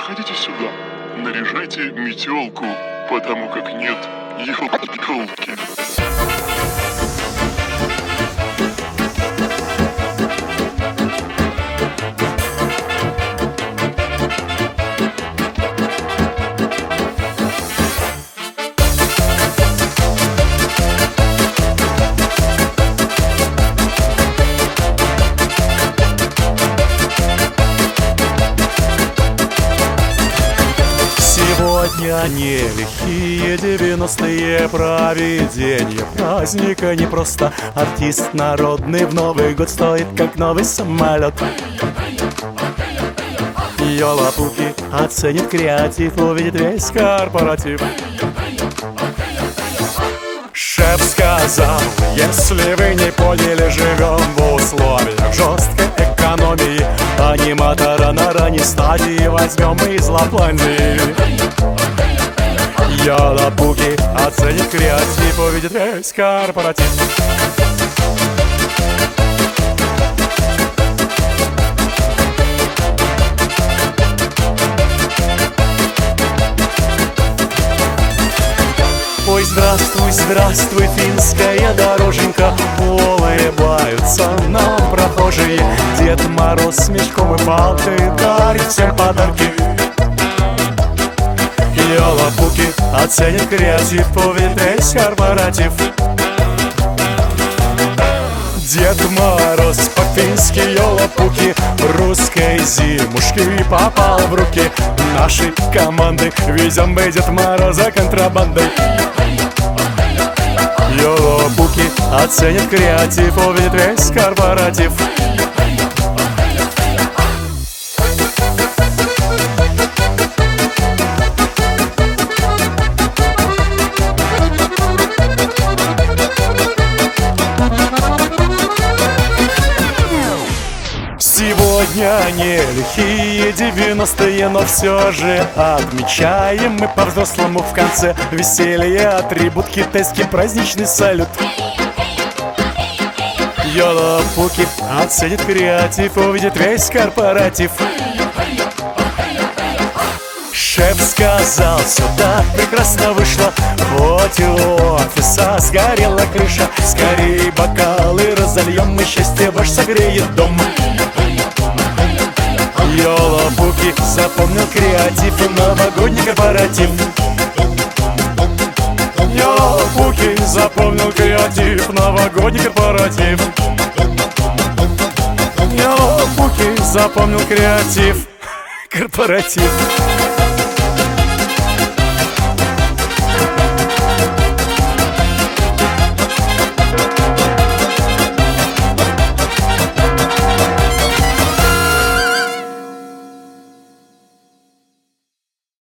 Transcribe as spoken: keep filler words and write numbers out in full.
заходите сюда, наряжайте метелку, потому как нет елки. Сегодня не лихие девяностые, проведение праздника не просто. Артист народный в Новый год стоит, как новый самолет. Ёлопуки оценит креатив, увидит весь корпоратив. Шеф сказал, если вы не поняли, живем в условиях жесткой экономии. Аниматора на ранней стадии возьмем из Лапландии. Ёлопуки оценит креатив, увидит весь корпоратив. Ой, здравствуй, здравствуй, финская дороженька. Улыбаются нам прохожие. Дед Мороз с мешком и палкой дарит всем подарки. Ёлопуки оценит креатив, увидит весь корпоратив. Дед Мороз по-фински, ёлопуки, русской зимушки попал в руки нашей команды. Везем мы Дед Мороза контрабандой. Ёлопуки оценит креатив, увидит весь корпоратив. Сегодня не лихие девяностые, но все же отмечаем мы по-взрослому в конце веселье, атрибут китайский праздничный салют. Ёлопуки оценит креатив, увидит весь корпоратив. Шеф сказал, все так прекрасно вышло, хоть у офиса сгорела крыша. Скорей бокалы разольем, мы счастье ваш согреет дом. Ёлопуки запомнил креатив и новогодний корпоратив. Ёлопуки запомнил креатив, новогодний корпоратив. Ёлопуки запомнил креатив, корпоратив.